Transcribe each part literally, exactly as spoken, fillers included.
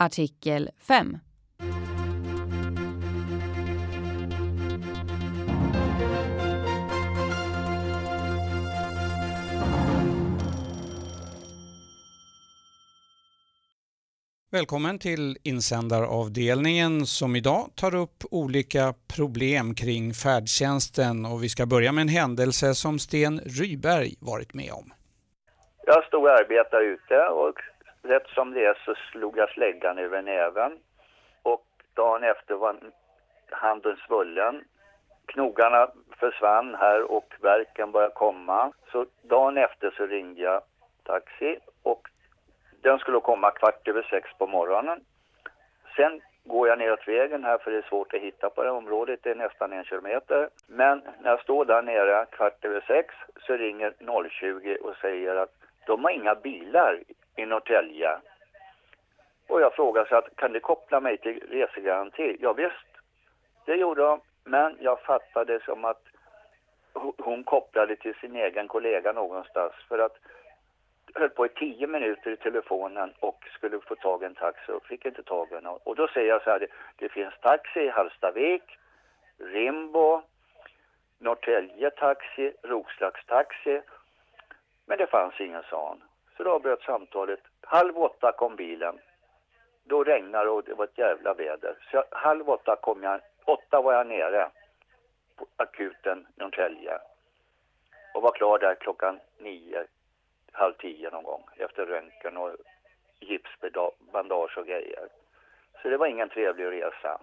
Artikel fem. Välkommen till insändaravdelningen som idag tar upp olika problem kring färdtjänsten, och vi ska börja med en händelse som Sten Ryberg varit med om. Jag stod och arbetade ute och rätt som det är så slog jag släggan över näven och dagen efter var handen svullen. Knogarna försvann här och värken började komma. Så dagen efter så ringde jag taxi och den skulle komma kvart över sex på morgonen. Sen går jag neråt vägen här för det är svårt att hitta på det området. Det är nästan en kilometer. Men när jag står där nere kvart över sex så ringer noll tjugo och säger att de har inga bilar i Norrtälje. Och jag frågar så att kan du koppla mig till resegaranti? Ja visst, det gjorde de. Men jag fattade som att hon kopplade till sin egen kollega någonstans. För att höll på i tio minuter i telefonen och skulle få tag i en taxi och fick inte tag i den. Och då säger jag så här, det, det finns taxi i Hallstavik, Rimbo, Norrtälje taxi, Roslags taxi. Men det fanns ingen sån. Så då bröt samtalet. Halv åtta kom bilen. Då regnade och det var ett jävla väder. Så jag, halv åtta kom jag, åtta var jag nere på akuten Norrtälje. Och var klar där klockan nio. Halv tio någon gång efter röntgen och gipsbandage och grejer. Så det var ingen trevlig resa.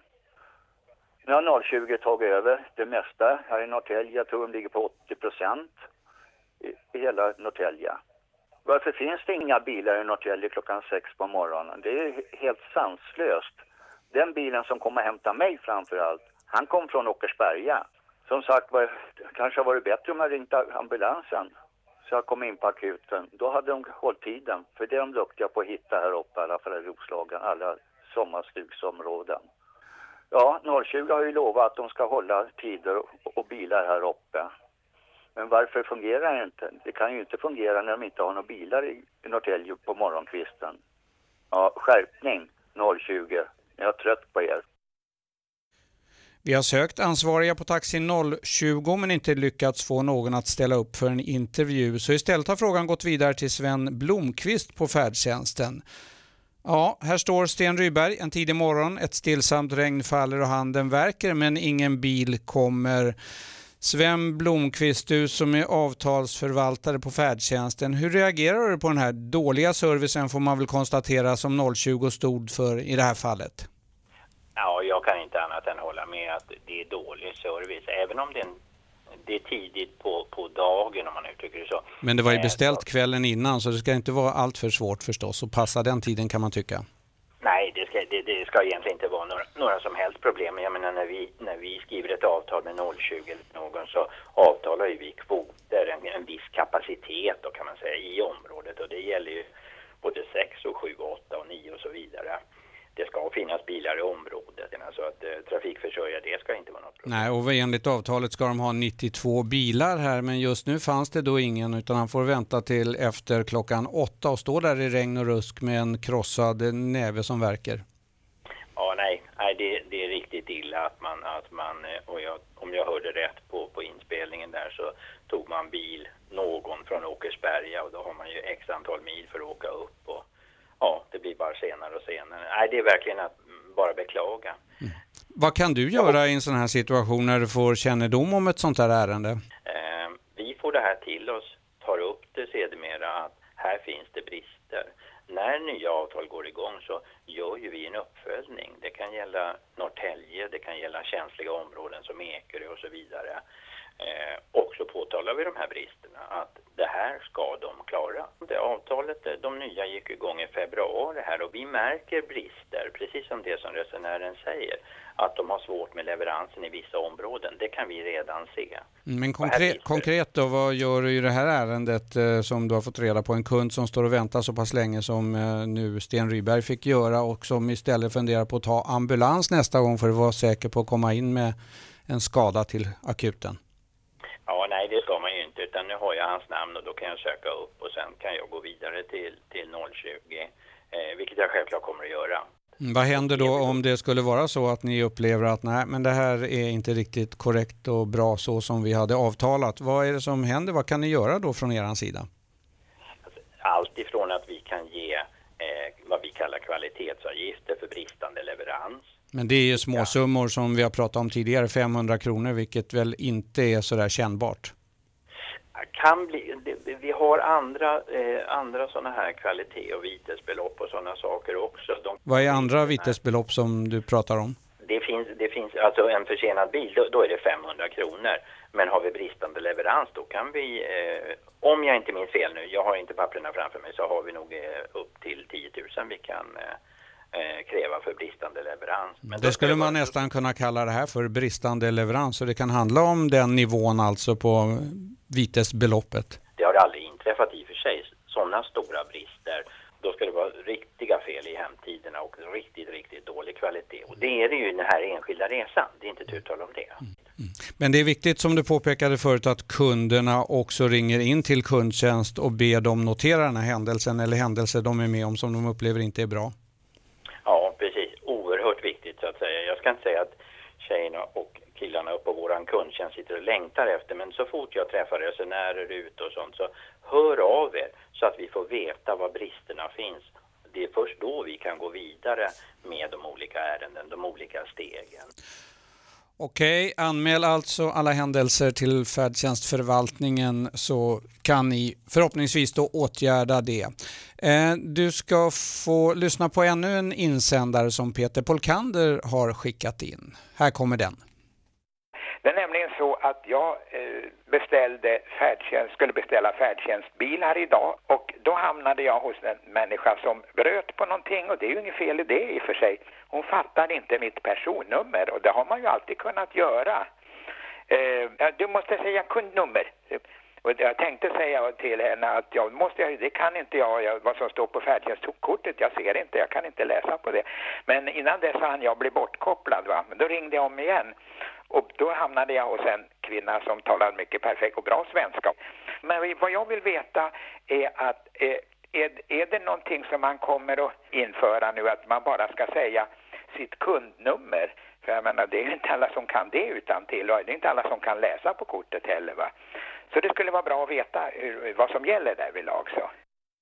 Nu har noll tjugo tagit över det mesta här i Norrtälje. Jag tror de ligger på åttio procent i, i hela Norrtälje. Varför finns det inga bilar i Norrtälje klockan sex på morgonen? Det är helt sanslöst. Den bilen som kom och hämtade mig framförallt, han kom från Åkersberga. Som sagt, var, kanske var det bättre om jag ringt ambulansen. Så jag kom in på akuten. Då hade de hållit tiden. För det är de duktiga på att hitta här uppe. I alla fall i Roslagen. Alla sommarstugsområden. Ja, noll tjugo har ju lovat att de ska hålla tider och, och bilar här uppe. Men varför fungerar det inte? Det kan ju inte fungera när de inte har några bilar i, i Norrtälje på morgonkvisten. Ja, skärpning noll tjugo. Jag är trött på er. Vi har sökt ansvariga på taxi noll tjugo men inte lyckats få någon att ställa upp för en intervju. Så istället har frågan gått vidare till Sven Blomqvist på färdtjänsten. Ja, här står Sten Ryberg en tidig morgon. Ett stillsamt regn faller och handen värker men ingen bil kommer. Sven Blomqvist, du som är avtalsförvaltare på färdtjänsten. Hur reagerar du på den här dåliga servicen får man väl konstatera som noll tjugo stod för i det här fallet? Ja, jag kan inte annat än hålla med att det är dålig service. Även om det är, en, det är tidigt på, på dagen om man uttrycker det så. Men det var ju beställt kvällen innan så det ska inte vara allt för svårt förstås att passa den tiden kan man tycka. Nej, det ska, det, det ska egentligen inte vara några, några som helst problem. Jag menar när vi, när vi skriver ett avtal med noll tjugo eller någon så avtalar ju vi kvoter, en, en viss kapacitet då kan man säga i området. Och det gäller ju både sex och sju, åtta och nio och så vidare. Det ska finnas bilar i området. Så att eh, trafikförsörjare, det ska inte vara något problem. Nej, och enligt avtalet ska de ha nittiotvå bilar här. Men just nu fanns det då ingen utan han får vänta till efter klockan åtta och stå där i regn och rusk med en krossad näve som verkar. Ja, nej. nej det, det är riktigt illa att man, att man och jag, om jag hörde rätt på, på inspelningen där så tog man bil någon från Åkersberga och då har man ju x antal mil för att åka upp och ja, det blir bara senare och senare. Nej, det är verkligen att bara beklaga. Mm. Vad kan du göra i en sån här situation när du får kännedom om ett sånt här ärende? Eh, vi får det här till oss, tar upp det sedermera att här finns det brister. När nya avtal går igång så gör ju vi en uppföljning. Det kan gälla Norrtälje, det kan gälla känsliga områden som Ekerö och så vidare. Eh, och så påtalar vi de här bristerna att det här ska de klara. Det avtalet, de nya gick igång i februari här och vi märker brister, precis som det som resenären säger, att de har svårt med leveransen i vissa områden. Det kan vi redan se. Men konkret, konkret då, vad gör du i det här ärendet eh, som du har fått reda på? En kund som står och väntar så pass länge som eh, nu Sten Ryberg fick göra och som istället funderar på att ta ambulans nästa gång för att vara säker på att komma in med en skada till akuten. Ja, nej det ska man ju inte utan nu har jag hans namn och då kan jag söka upp och sen kan jag gå vidare till, till noll tjugo eh, vilket jag självklart kommer att göra. Mm, vad händer då om det skulle vara så att ni upplever att nej, men det här är inte riktigt korrekt och bra så som vi hade avtalat? Vad är det som händer? Vad kan ni göra då från er sida? Allt ifrån att vi kan ge eh, vad vi kallar kvalitetsavgifter för bristande leverans. Men det är ju småsummor som vi har pratat om tidigare, femhundra kronor, vilket väl inte är så där kännbart. Kan bli, vi har andra, eh, andra sådana här kvalitet- och vitesbelopp och sådana saker också. De, Vad är andra vitesbelopp som du pratar om? Det finns, det finns alltså en försenad bil, då, då är det femhundra kronor. Men har vi bristande leverans, då kan vi, eh, om jag inte minns fel nu, jag har inte papperna framför mig, så har vi nog eh, upp till tio tusen vi kan eh, kräva för bristande leverans. Men det skulle man nästan kunna kalla det här för bristande leverans, så det kan handla om den nivån alltså på vitesbeloppet. Det har aldrig inträffat i och för sig, sådana stora brister. Då ska det vara riktiga fel i hemtiderna och riktigt, riktigt dålig kvalitet. Och det är det ju i den här enskilda resan, det är inte ett uttal om det. Mm. Mm. Men det är viktigt, som du påpekade förut, att kunderna också ringer in till kundtjänst och ber dem notera den här händelsen eller händelser de är med om som de upplever inte är bra. Ja, precis. Oerhört viktigt så att säga. Jag ska inte säga att tjejerna och killarna upp på våran kundtjänst sitter och längtar efter, men så fort jag träffar resenärer ute och sånt, så hör av er så att vi får veta var bristerna finns. Det är först då vi kan gå vidare med de olika ärenden, de olika stegen. Okej, anmäl alltså alla händelser till färdtjänstförvaltningen så kan ni förhoppningsvis då åtgärda det. Eh, du ska få lyssna på ännu en insändare som Peter Polkander har skickat in. Här kommer den. Det är nämligen så att jag beställde färdtjänst, skulle beställa färdtjänstbilar idag, och då hamnade jag hos en människa som bröt på någonting, och det är ju inget fel i det i och för sig. Hon fattade inte mitt personnummer, och det har man ju alltid kunnat göra. Du måste säga kundnummer. Och jag tänkte säga till henne att jag måste, det kan inte jag, jag vad som står på färdtjänstkortet, jag ser inte, jag kan inte läsa på det. Men innan dess hann jag bli bortkopplad, va? Men då ringde jag om igen. Och då hamnade jag hos en kvinna som talar mycket perfekt och bra svenska. Men vad jag vill veta är att eh, är, är det någonting som man kommer att införa nu, att man bara ska säga sitt kundnummer? För jag menar, det är ju inte alla som kan det utan till, och det är inte alla som kan läsa på kortet heller, va? Så det skulle vara bra att veta hur, vad som gäller där vid lag så.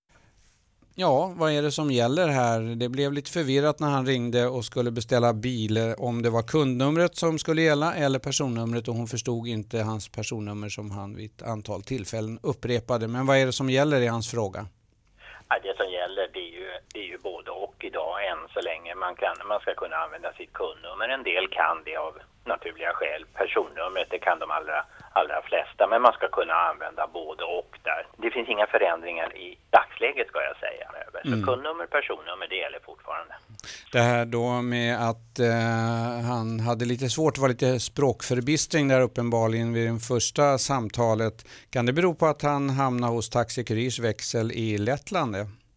Ja, vad är det som gäller här? Det blev lite förvirrat när han ringde och skulle beställa bil, om det var kundnumret som skulle gälla eller personnumret, och hon förstod inte hans personnummer som han vid ett antal tillfällen upprepade. Men vad är det som gäller i hans fråga? Ja, det som gäller det är, ju, det är ju både och idag än så länge. Man, kan, man ska kunna använda sitt kundnummer. En del kan det av naturliga skäl. Personnumret, det kan de allra, allra flesta. Men man ska kunna använda både och där. Det finns inga förändringar i dagsläget, ska jag säga. Så mm. kundnummer, personnummer, det gäller fortfarande. Det här då med att eh, han hade lite svårt, var lite språkförbistring där uppenbarligen vid det första samtalet. Kan det bero på att han hamnade hos Taxi Kurirs växel i Lettland?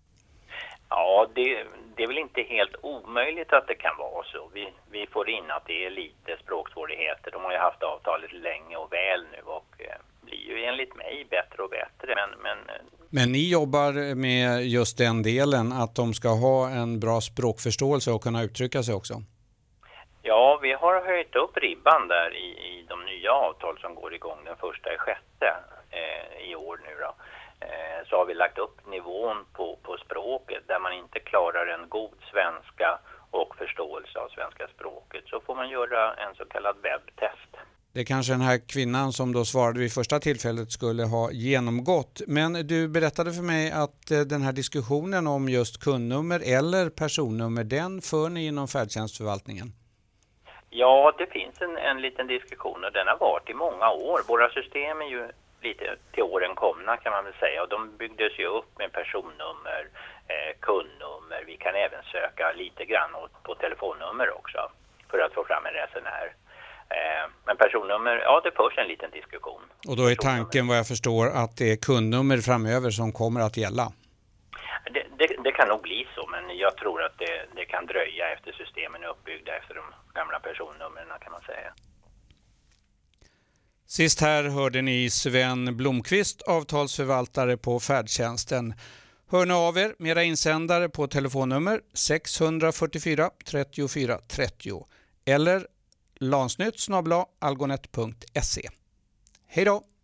Ja, det, det är väl inte helt omöjligt att det kan vara så. Vi, vi får in att det är lite språksvårigheter. De har ju haft avtalet länge och väl nu och eh, blir ju enligt mig bättre och bättre. Men, men, men ni jobbar med just den delen, att de ska ha en bra språkförståelse och kunna uttrycka sig också? Ja, vi har höjt upp ribban där i, i de nya avtal som går igång den första i sjätte eh, i år nu då. Så har vi lagt upp nivån på, på språket. Där man inte klarar en god svenska och förståelse av svenska språket, så får man göra en så kallad webbtest. Det är kanske den här kvinnan som då svarade vid första tillfället skulle ha genomgått. Men du berättade för mig att den här diskussionen om just kundnummer eller personnummer, den för ni inom färdtjänstförvaltningen? Ja, det finns en, en liten diskussion och den har varit i många år. Våra system är ju lite till åren komna, kan man väl säga, och de byggdes ju upp med personnummer, eh, kundnummer. Vi kan även söka lite grann på telefonnummer också för att få fram en resenär. Eh, men personnummer, ja, det förs en liten diskussion. Och då är tanken, vad jag förstår, att det är kundnummer framöver som kommer att gälla? Det, det, det kan nog bli så, men jag tror att det, det kan dröja efter systemen är uppbyggda efter de gamla personnumren, kan man säga. Sist här hörde ni Sven Blomqvist, avtalsförvaltare på färdtjänsten. Hör ni av er med era insändare på telefonnummer sex fyra fyra trettiofyra trettio eller lansnytt snabel-a algonet punkt se. Hej då!